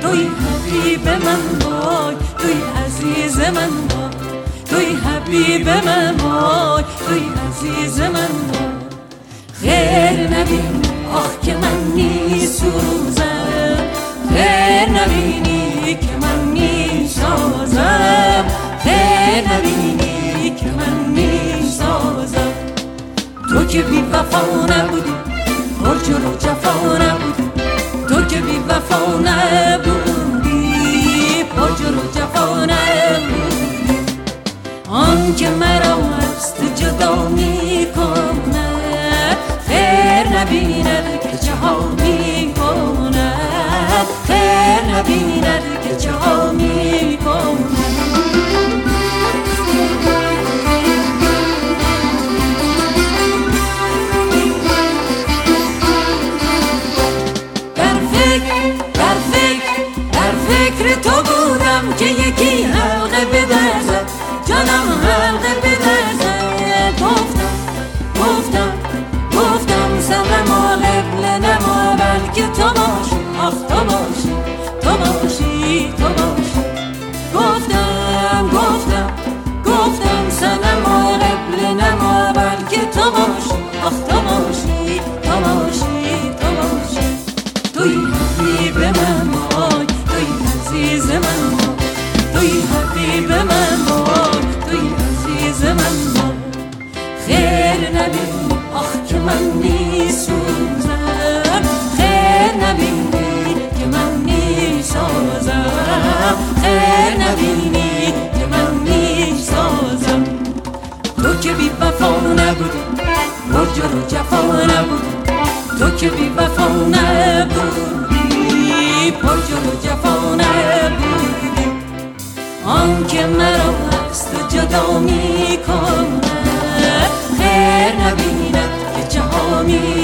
توی حبیب من وای، توی عزیز من وای، توی حبیب من وای، توی عزیز من وای. غیر نبینی آخ که من میسوزم، غیر نبینی که من میسازم، غیر نبینی که من میسازم. تو که بی وفا نبودی، هجر و جفا نبودی، تو که بی وفا نبودی، هجر و جفا نبودی. آن که مرا از تو جدا میکند، خیر نبیند که چه ها میکند، خیر نبیند که چه ها میکند. در فکر تو بودم که یکی حلقه بدرزد، جانم حلقه بدرزد. گفتم سلام و قبل نما، بلکه تو باشی، آخ تو باشی، تو باشی، تو باشی. گفتم سلام و قبل نما، بلکه تو باشی، آخ تو باشی، تو باشی، تو باشی. توی حبیب من وای، توی عزیز من وای، توی حبیب من وای، توی عزیز من وای. خیر نبینی آخ که من میسوزم، خیر نبینی که من میسازم، خیر نبینی که من میسازم. تو که بی وفا نبودی، هجر و جفا نبودی، تو که بی وفا نبودی، هجر و جفا نبودی. آن که مرا از تو جدا میکند، خیر نبیند که چه ها